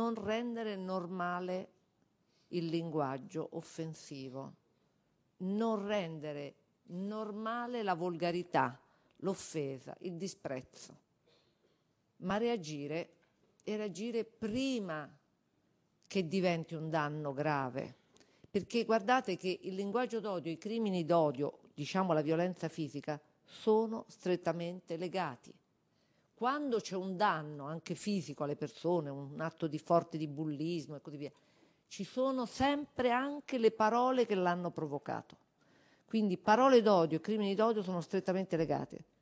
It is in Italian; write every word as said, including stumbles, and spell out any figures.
non rendere normale il linguaggio offensivo, non rendere normale la volgarità, l'offesa, il disprezzo, ma reagire e reagire prima che diventi un danno grave. Perché guardate che il linguaggio d'odio, i crimini d'odio, diciamo la violenza fisica, sono strettamente legati. Quando c'è un danno anche fisico alle persone, un atto di forte di bullismo e così via, ci sono sempre anche le parole che l'hanno provocato. Quindi parole d'odio e crimini d'odio sono strettamente legate.